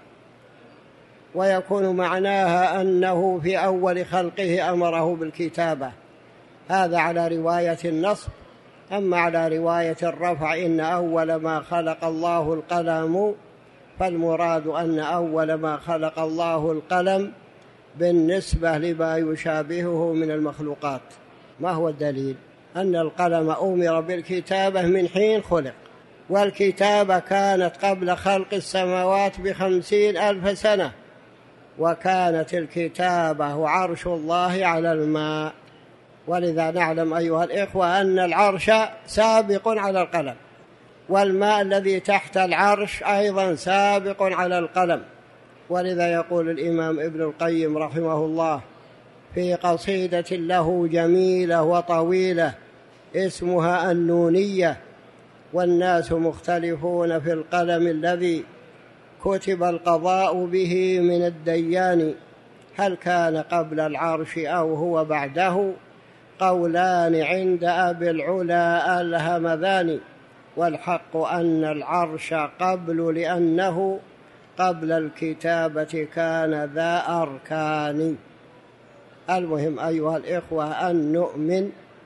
ويكون معناها أنه في أول خلقه أمره بالكتابة. هذا على رواية النصب. أما على رواية الرفع إن أول ما خلق الله القلم، فالمراد أن أول ما خلق الله القلم بالنسبة لما يشابهه من المخلوقات. ما هو الدليل؟ أن القلم أمر بالكتابة من حين خلق، والكتابة كانت قبل خلق السماوات بخمسين ألف سنة، وكانت الكتابة عرش الله على الماء. ولذا نعلم أيها الإخوة أن العرش سابق على القلم، والماء الذي تحت العرش أيضا سابق على القلم. ولذا يقول الإمام ابن القيم رحمه الله في قصيدة له جميلة وطويلة اسمها النونية: والناس مختلفون في القلم الذي كتب القضاء به من الديان، هل كان قبل العرش أو هو بعده؟ قولان عند أبي العلا الهمذان، والحق أن العرش قبل، لأنه قبل الكتابة كان ذا أركان. المهم أيها الإخوة أن نؤمن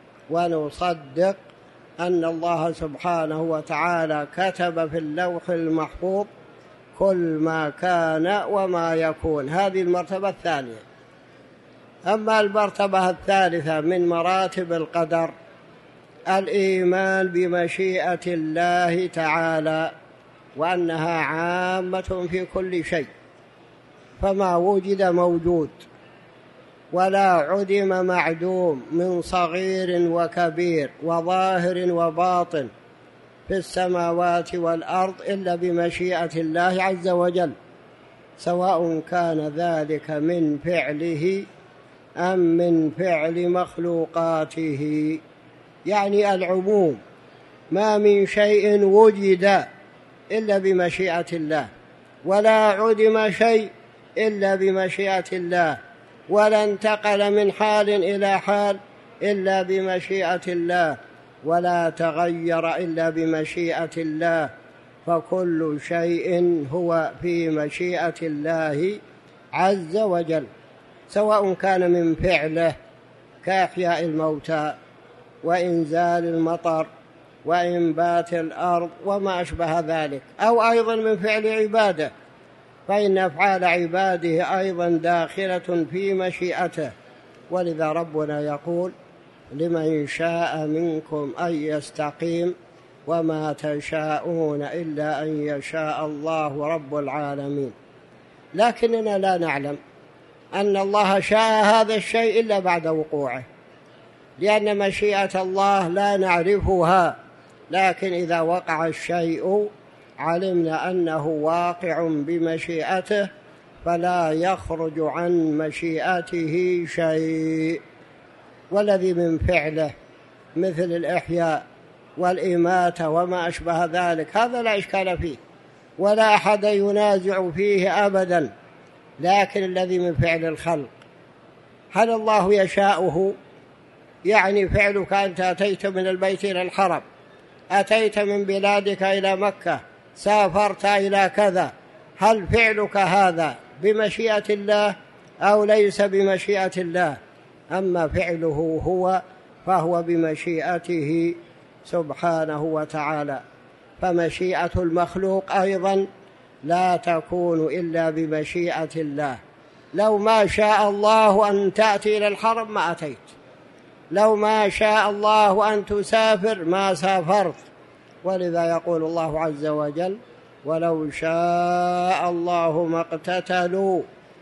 ونصدق أن الله سبحانه وتعالى كتب في اللوح المحفوظ كل ما كان وما يكون. هذه المرتبة الثانية. أما المرتبة الثالثة من مراتب القدر الإيمان بمشيئة الله تعالى، وأنها عامة في كل شيء، فما وجد موجود ولا عدم معدوم من صغير وكبير وظاهر وباطن في السماوات والأرض إلا بمشيئة الله عز وجل، سواء كان ذلك من فعله أم من فعل مخلوقاته. يعني العموم، ما من شيء وجد إلا بمشيئة الله، ولا عدم شيء إلا بمشيئة الله، ولا انتقل من حال إلى حال إلا بمشيئة الله، ولا تغير إلا بمشيئة الله. فكل شيء هو في مشيئة الله عز وجل، سواء كان من فعله كإحياء الموتى وإنزال المطر وإنبات الأرض وما أشبه ذلك، أو أيضا من فعل عباده، فإن أفعال عباده أيضا داخلة في مشيئته. ولذا ربنا يقول: لمن شاء منكم أن يستقيم وما تشاءون إلا أن يشاء الله رب العالمين. لكننا لا نعلم أن الله شاء هذا الشيء إلا بعد وقوعه، لأن مشيئة الله لا نعرفها، لكن إذا وقع الشيء علمنا أنه واقع بمشيئته، فلا يخرج عن مشيئته شيء. والذي من فعله مثل الإحياء والإماتة وما أشبه ذلك هذا لا إشكال فيه، ولا أحد ينازع فيه أبدا. لكن الذي من فعل الخلق، هل الله يشاءه؟ يعني فعلك أنت أتيت من البيت إلى الحرم، أتيت من بلادك إلى مكة، سافرت إلى كذا، هل فعلك هذا بمشيئة الله أو ليس بمشيئة الله؟ أما فعله هو فهو بمشيئته سبحانه وتعالى. فمشيئة المخلوق أيضا لا تكون إلا بمشيئة الله. لو ما شاء الله أن تأتي إلى الحرم ما أتيت، لو ما شاء الله أن تسافر ما سافرت. ولذا يقول الله عز وجل: ولو شاء الله ما اقتتلوا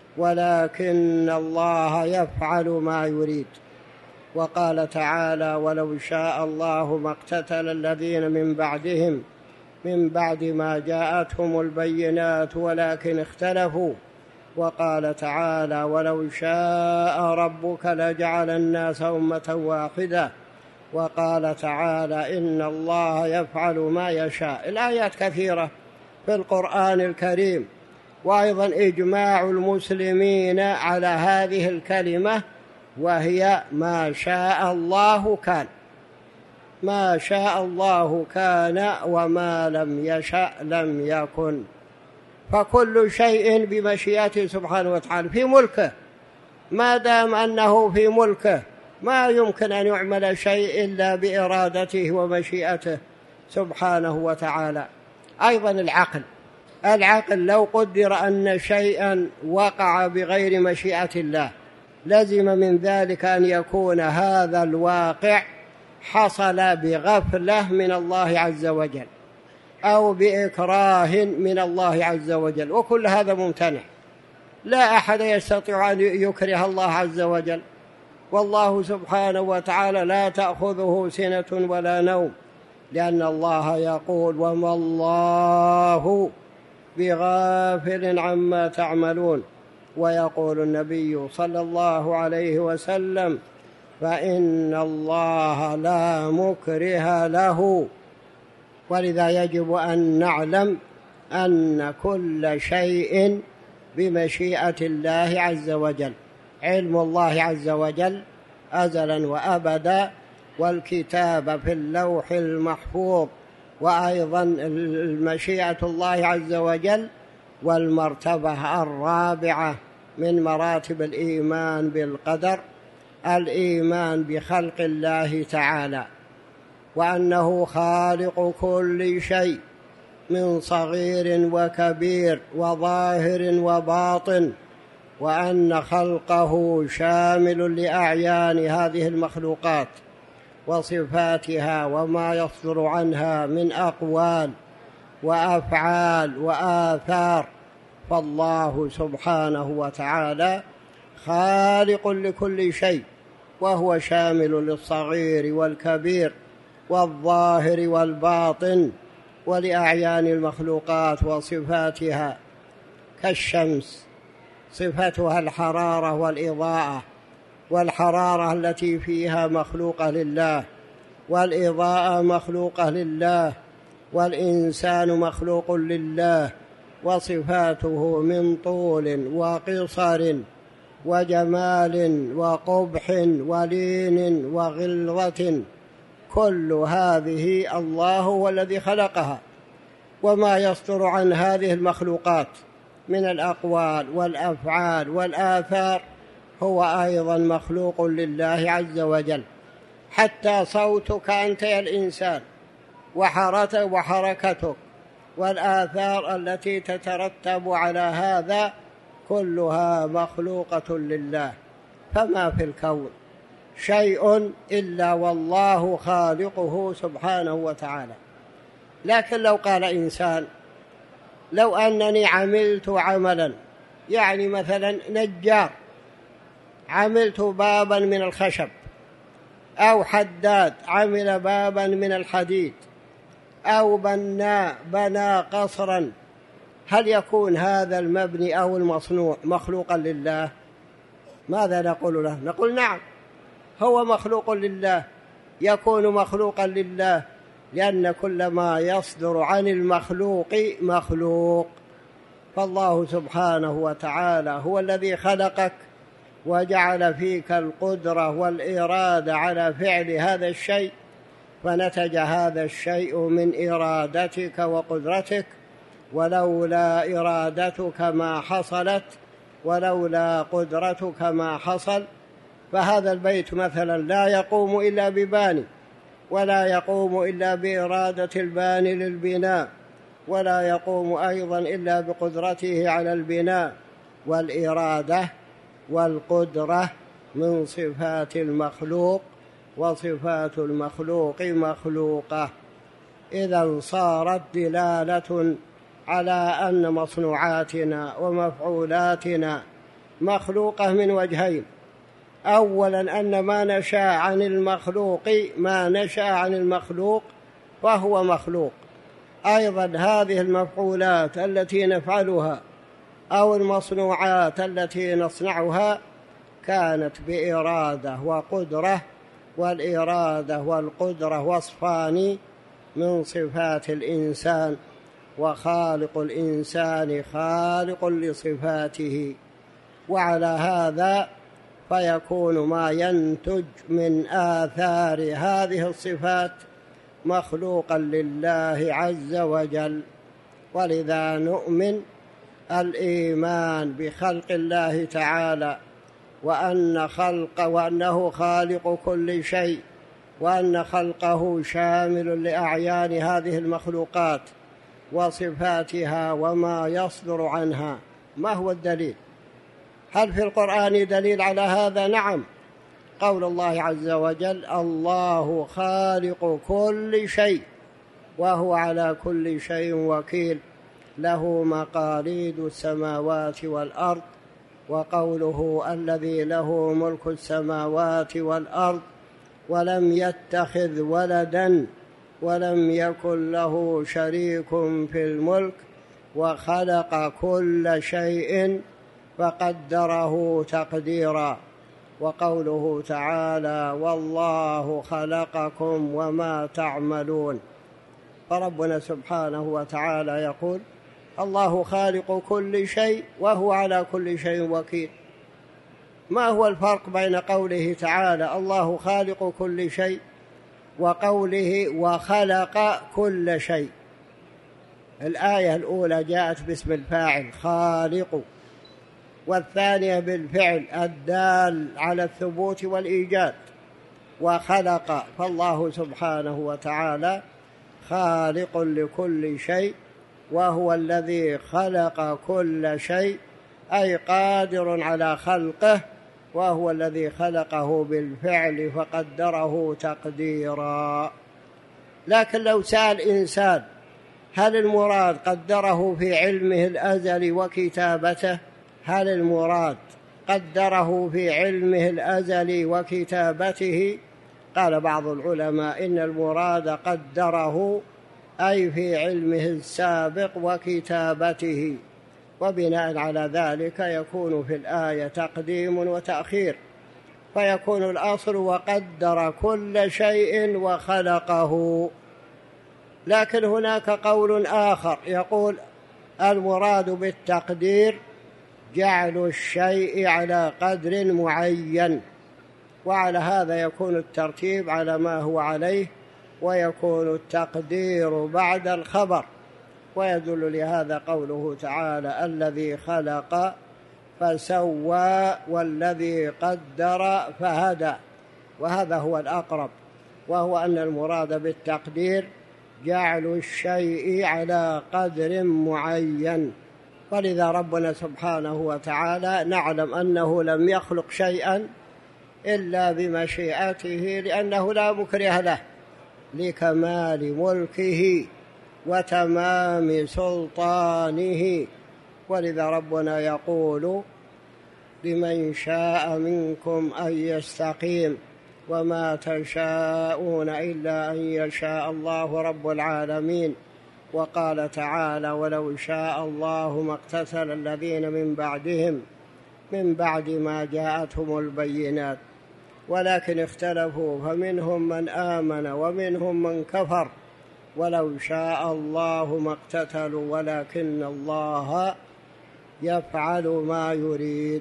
ولكن الله يفعل ما يريد. وقال تعالى: ولو شاء الله ما اقتتل الذين من بعدهم من بعد ما جاءتهم البينات ولكن اختلفوا. وقال تعالى: ولو شاء ربك لجعل الناس أمة واحدة. وقال تعالى: إن الله يفعل ما يشاء. الآيات كثيرة في القرآن الكريم. وأيضا إجماع المسلمين على هذه الكلمة، وهي ما شاء الله كان، ما شاء الله كان وما لم يشأ لم يكن. فكل شيء بمشيئته سبحانه وتعالى في ملكه. ما دام أنه في ملكه ما يمكن أن يعمل شيء إلا بإرادته ومشيئته سبحانه وتعالى. أيضا العقل العقل لو قدر أن شيئا وقع بغير مشيئة الله لزم من ذلك أن يكون هذا الواقع حصل بغفلة من الله عز وجل أو بإكراه من الله عز وجل، وكل هذا ممتنع. لا أحد يستطيع أن يكره الله عز وجل، والله سبحانه وتعالى لا تأخذه سنة ولا نوم، لأن الله يقول: وما الله بغافل عما تعملون. ويقول النبي صلى الله عليه وسلم: فإن الله لا مكره له. ولذا يجب أن نعلم أن كل شيء بمشيئة الله عز وجل. علم الله عز وجل أزلا وأبدا، والكتاب في اللوح المحفوظ، وأيضا مشيئة الله عز وجل. والمرتبة الرابعة من مراتب الإيمان بالقدر الإيمان بخلق الله تعالى، وأنه خالق كل شيء من صغير وكبير وظاهر وباطن، وأن خلقه شامل لأعيان هذه المخلوقات وصفاتها وما يصدر عنها من أقوال وأفعال وآثار. فالله سبحانه وتعالى خالق لكل شيء، وهو شامل للصغير والكبير والظاهر والباطن ولأعيان المخلوقات وصفاتها. كالشمس صفتها الحرارة والإضاءة، والحرارة التي فيها مخلوقة لله، والإضاءة مخلوقة لله، والإنسان مخلوق لله، وصفاته من طول وقصر وجمال وقبح ولين وغلظة، كل هذه الله هو الذي خلقها. وما يصدر عن هذه المخلوقات من الأقوال والأفعال والآثار هو أيضا مخلوق لله عز وجل. حتى صوتك أنت يا الإنسان وحركتك والآثار التي تترتب على هذا كلها مخلوقة لله. فما في الكون شيء إلا والله خالقه سبحانه وتعالى. لكن لو قال إنسان: لو أنني عملت عملا، يعني مثلا نجار عملت بابا من الخشب، أو حداد عمل بابا من الحديد، أو بناء بنى قصرا، هل يكون هذا المبني أو المصنوع مخلوقا لله؟ ماذا نقول له؟ نقول نعم، هو مخلوق لله، يكون مخلوقا لله، لأن كل ما يصدر عن المخلوق مخلوق. فالله سبحانه وتعالى هو الذي خلقك وجعل فيك القدرة والإرادة على فعل هذا الشيء، فنتج هذا الشيء من إرادتك وقدرتك، ولولا إرادتك ما حصلت، ولولا قدرتك ما حصل. فهذا البيت مثلا لا يقوم إلا بباني، ولا يقوم إلا بإرادة الباني للبناء، ولا يقوم أيضا إلا بقدرته على البناء. والإرادة والقدرة من صفات المخلوق، وصفات المخلوق مخلوقة. إذا صارت دلالة على أن مصنوعاتنا ومفعولاتنا مخلوقة من وجهين: أولا أن ما نشاء عن المخلوق ما نشاء عن المخلوق فهو مخلوق. أيضا هذه المفعولات التي نفعلها أو المصنوعات التي نصنعها كانت بإرادة وقدرة، والإرادة والقدرة وصفان من صفات الإنسان، وخالق الإنسان خالق لصفاته. وعلى هذا فيكون ما ينتج من آثار هذه الصفات مخلوقا لله عز وجل. ولذا نؤمن الإيمان بخلق الله تعالى، وأن خلق وأنه خالق كل شيء، وأن خلقه شامل لأعيان هذه المخلوقات وصفاتها وما يصدر عنها. ما هو الدليل؟ هل في القرآن دليل على هذا؟ نعم. قول الله عز وجل: الله خالق كل شيء وهو على كل شيء وكيل، له مقاليد السماوات والأرض. وقوله: الذي له ملك السماوات والأرض ولم يتخذ ولدا ولم يكن له شريك في الملك وخلق كل شيء فقدره تقديرا. وقوله تعالى: والله خلقكم وما تعملون. فربنا سبحانه وتعالى يقول: الله خالق كل شيء وهو على كل شيء وكيل. ما هو الفرق بين قوله تعالى الله خالق كل شيء وقوله وخلق كل شيء؟ الآية الأولى جاءت باسم الفاعل خالق، والثانية بالفعل الدال على الثبوت والإيجاد وخلق. فالله سبحانه وتعالى خالق لكل شيء، وهو الذي خلق كل شيء، أي قادر على خلقه، وهو الذي خلقه بالفعل فقدره تقديرا. لكن لو سأل إنسان: هل المراد قدره في علمه الأزلي وكتابته؟ هل المراد قدره في علمه الأزلي وكتابته؟ قال بعض العلماء: إن المراد قدره أي في علمه السابق وكتابته. وبناء على ذلك يكون في الآية تقديم وتأخير، فيكون الأصل وقدر كل شيء وخلقه. لكن هناك قول آخر يقول: المراد بالتقدير جعل الشيء على قدر معين، وعلى هذا يكون الترتيب على ما هو عليه، ويكون التقدير بعد الخبر. ويدل لهذا قوله تعالى: الذي خلق فسوى والذي قدر فهدى. وهذا هو الأقرب، وهو أن المراد بالتقدير جعل الشيء على قدر معين. ولذا ربنا سبحانه وتعالى نعلم أنه لم يخلق شيئا إلا بمشيئته، لأنه لا مكره له، لكمال ملكه وتمام سلطانه. ولذا ربنا يقول: لمن شاء منكم أن يستقيم وما تشاءون إلا أن يشاء الله رب العالمين. وقال تعالى: ولو شاء الله ما اقتتل الذين من بعدهم من بعد ما جاءتهم البينات ولكن اختلفوا فمنهم من آمن ومنهم من كفر ولو شاء الله ما اقتتلوا ولكن الله يفعل ما يريد.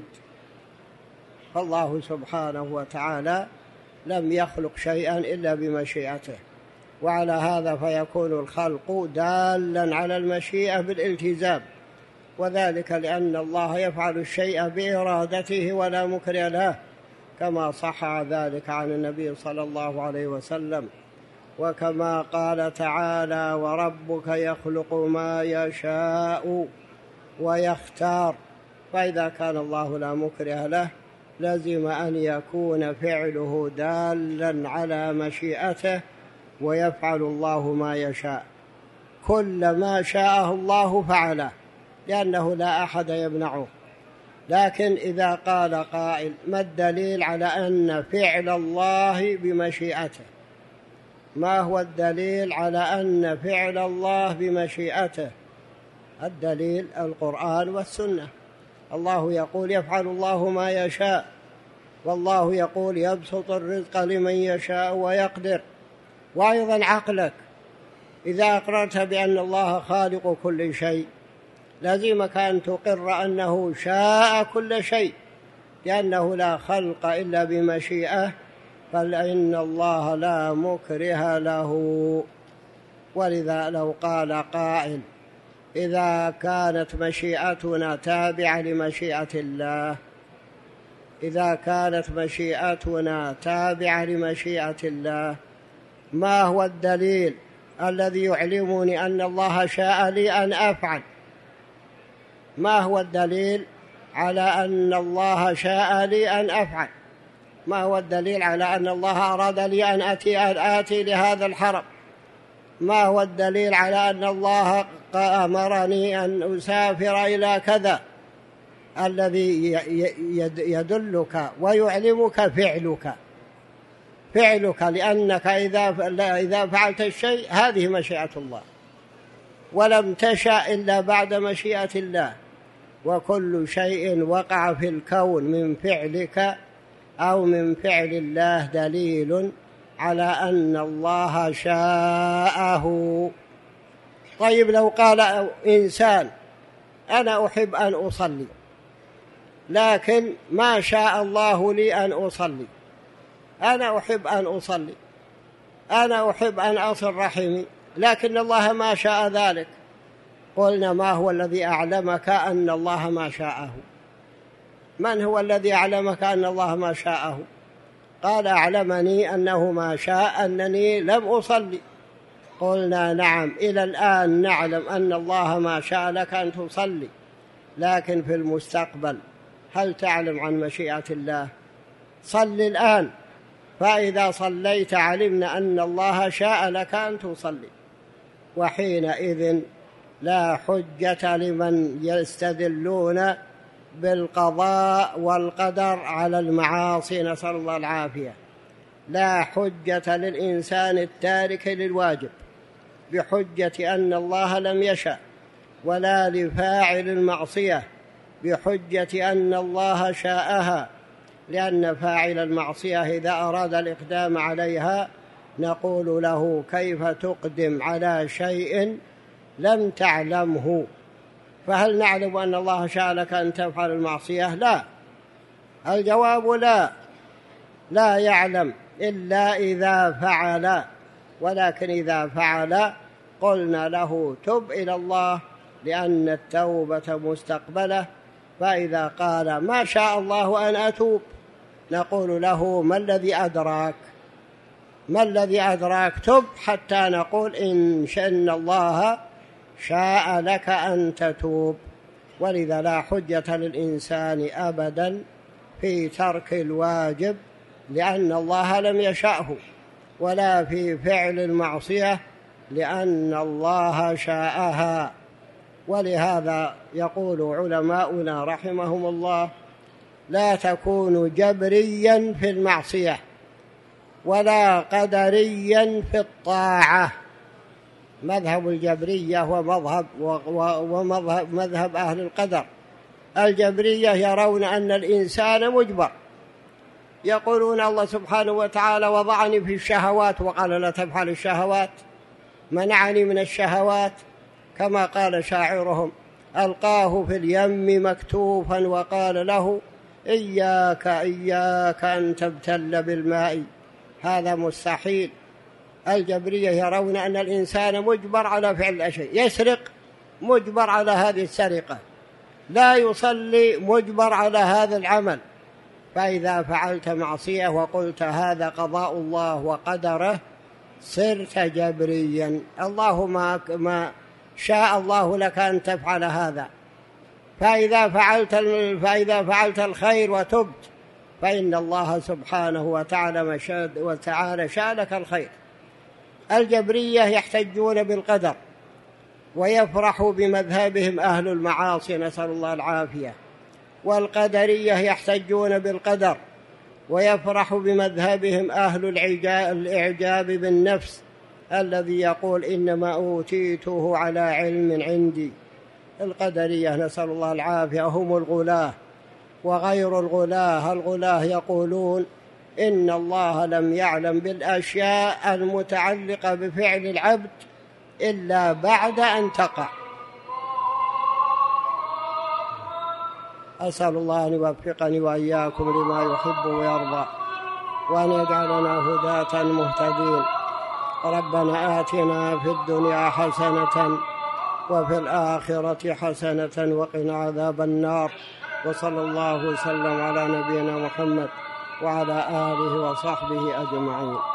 فالله سبحانه وتعالى لم يخلق شيئا إلا بمشيئته، وعلى هذا فيكون الخلق دالا على المشيئة بالالتزام، وذلك لأن الله يفعل الشيء بإرادته ولا مكره له، كما صح ذلك عن النبي صلى الله عليه وسلم. وكما قال تعالى: وربك يخلق ما يشاء ويختار. فإذا كان الله لا مكره له لزم أن يكون فعله دالا على مشيئته، ويفعل الله ما يشاء. كل ما شاءه الله فعله، لأنه لا أحد يمنعه. لكن إذا قال قائل: ما الدليل على أن فعل الله بمشيئته؟ ما هو الدليل على أن فعل الله بمشيئته؟ الدليل القرآن والسنة. الله يقول: يفعل الله ما يشاء، والله يقول: يبسط الرزق لمن يشاء ويقدر. وأيضا عقلك، إذا أقررت بأن الله خالق كل شيء لازمك أن تقر أنه شاء كل شيء، لأنه لا خلق إلا بمشيئة، فإن الله لا مكره له. ولذا لو قال قائل: إذا كانت مشيئتنا تابعة لمشيئة الله إذا كانت مشيئتنا تابعة لمشيئة الله ما هو الدليل الذي يعلمني أن الله شاء لي أن أفعل؟ ما هو الدليل على أن الله شاء لي أن أفعل؟ ما هو الدليل على أن الله أراد لي أن آتي, أن آتي لهذا الحرم؟ ما هو الدليل على أن الله أمرني أن أسافر إلى كذا؟ الذي يدلك ويعلمك فعلك فعلك لأنك إذا فعلت الشيء هذه مشيئة الله، ولم تشأ إلا بعد مشيئة الله. وكل شيء وقع في الكون من فعلك أو من فعل الله دليل على أن الله شاءه. طيب، لو قال إنسان: أنا أحب أن أصلي، لكن ما شاء الله لي أن أصلي. أنا أحب أن أصلي، أنا أحب أن أصل رحمي، لكن الله ما شاء ذلك. قلنا: ما هو الذي أعلمك أن الله ما شاءه؟ من هو الذي أعلمك أن الله ما شاءه؟ قال: أعلمني أنه ما شاء أنني لم أصلي. قلنا: نعم، إلى الآن نعلم أن الله ما شاء لك أن تصلي، لكن في المستقبل هل تعلم عن مشيئة الله؟ صل الآن، فإذا صليت علمنا أن الله شاء لك أن تصلي، وحينئذ لا حجة لمن يستدلون بالقضاء والقدر على المعاصي، نسأل الله العافية. لا حجة للإنسان التارك للواجب بحجة أن الله لم يشأ، ولا لفاعل المعصية بحجة أن الله شاءها، لأن فاعل المعصية إذا أراد الإقدام عليها نقول له: كيف تقدم على شيء لم تعلمه؟ فهل نعلم أن الله شاء لك أن تفعل المعصية؟ لا. الجواب لا، لا يعلم إلا إذا فعل. ولكن إذا فعل قلنا له: تب إلى الله، لأن التوبة مستقبلة. فإذا قال: ما شاء الله أن أتوب، نقول له: ما الذي أدراك؟ ما الذي أدراك؟ تب، حتى نقول إن شاء الله شاء لك أن تتوب. ولذا لا حجة للإنسان أبدا في ترك الواجب، لأن الله لم يشأه، ولا في فعل المعصية لأن الله شاءها. ولهذا يقول علماؤنا رحمهم الله: لا تكون جبريا في المعصية ولا قدريا في الطاعة. مذهب الجبرية هو مذهب ومذهب مذهب أهل القدر. الجبرية يرون أن الإنسان مجبر، يقولون: الله سبحانه وتعالى وضعني في الشهوات وقال لا تفعل الشهوات، منعني من الشهوات، كما قال شاعرهم: ألقاه في اليم مكتوفا وقال له: إياك إياك أن تبتل بالماء. هذا مستحيل. الجبرية يرون أن الإنسان مجبر على فعل الأشياء. يسرق، مجبر على هذه السرقة. لا يصلي، مجبر على هذا العمل. فإذا فعلت معصية وقلت هذا قضاء الله وقدره، صرت جبريا. الله ما, ما شاء الله لك أن تفعل هذا. فإذا فعلت, فإذا فعلت الخير وتبت فإن الله سبحانه وتعالى, وتعالى شاء لك الخير. الجبرية يحتجون بالقدر ويفرح بمذهبهم أهل المعاصي، نسأل الله العافية. والقدرية يحتجون بالقدر ويفرح بمذهبهم أهل الإعجاب بالنفس الذي يقول إنما أوتيته على علم عندي. القدرية نسأل الله العافية هم الغلاة وغير الغلاة. الغلاة يقولون إن الله لم يعلم بالأشياء المتعلقة بفعل العبد إلا بعد أن تقع. أسأل الله أن يوفقني وإياكم لما يحب ويرضى، وأن يجعلنا هداة مهتدين. ربنا آتنا في الدنيا حسنة وفي الآخرة حسنة وقنا عذاب النار. وصلى الله وسلم على نبينا محمد وعلى آله وصحبه أجمعين.